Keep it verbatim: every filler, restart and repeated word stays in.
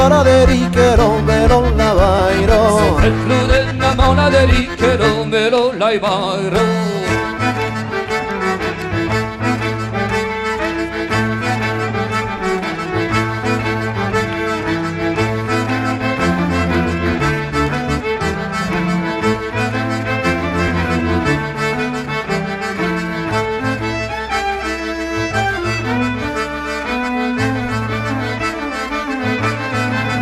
mona de ricchero me lo lavairo. Sopra il flu della mona de ricchero me lo lavairo.